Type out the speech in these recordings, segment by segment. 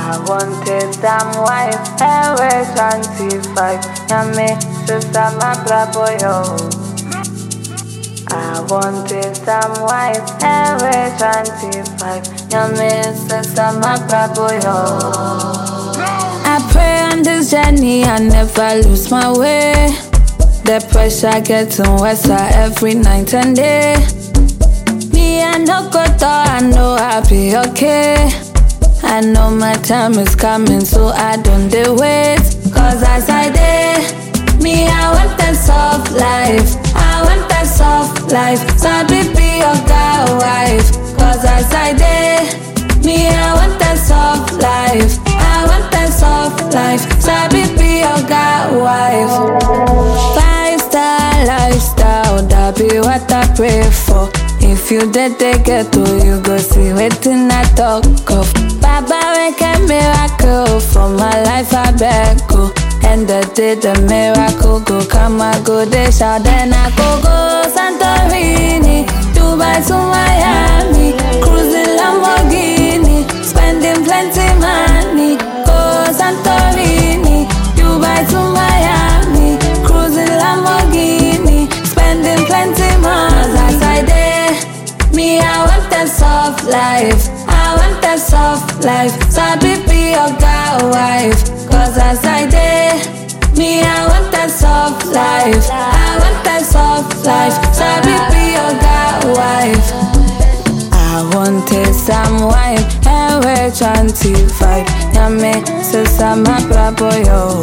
I wanted some wife, ewe 25. Nyame, sister, my bravo, yo. I wanted some wife, ewe 25. Nyame, sister, my bravo, yo. I pray on this journey I never lose my way. The pressure getting worse every night and day. Me, I no go thought I know I'll be okay. I know my time is coming, so I don't dare wait. Cause as I did, me, I want that soft life. I want that soft life. So I be your guy wife. Cause as I did, me, I want that soft life. I want that soft life. So I be your guy wife. 5-star lifestyle, that be what I pray for. If you did get to, you go see waiting I talk of. Baba make a miracle for my life, I beg go. And the day the miracle go come, I go they shout, then I go Santorini, Dubai to Miami, cruising Lamborghini, spending plenty money. Go Santorini, Dubai to Miami, cruising Lamborghini, spending plenty money. As I did, me, I want that soft life. I want that soft life. So I be your guy wife. Cause as I did, me, I want that soft life. I want that soft life. So I be your guy wife. I wanted some wine, and we're 25. Nyame, sister, my bravo, yo.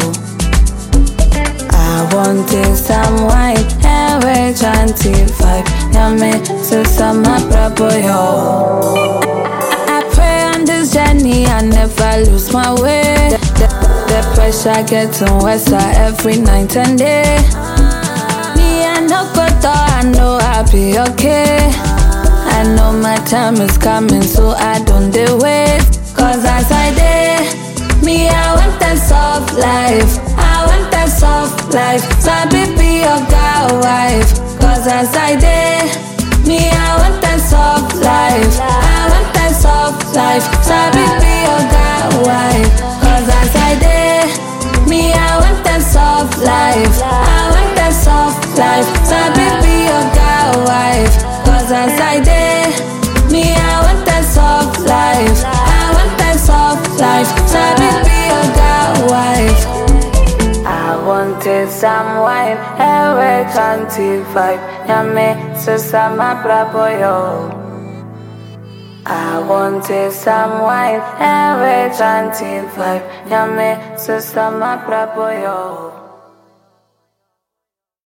I wanted some wine, and we're 25. Nyame, sister, my bravo, yo. I pray on this journey I never lose my way. The pressure getting worse every night and day. Me, I no go thought I know I'll be okay. I know my time is coming, so I don't dare wait. Cause as I did, me, I want that soft life. I want that soft life. So I be your guy wife. Cause as I did, me, I want that soft life. I want that soft life. So I be your guy wife. Cause as I did, me, I want that soft life. I want that soft life. So I be your guy wife. Cause as I did, me, I want that soft life. I want that soft life. So I be your guy wife. I wanted some wine, ewe 25. Nyame, sister, my bravo, yo. I wanted some wine, ewe 25. Nyame, sister, my bravo, yo.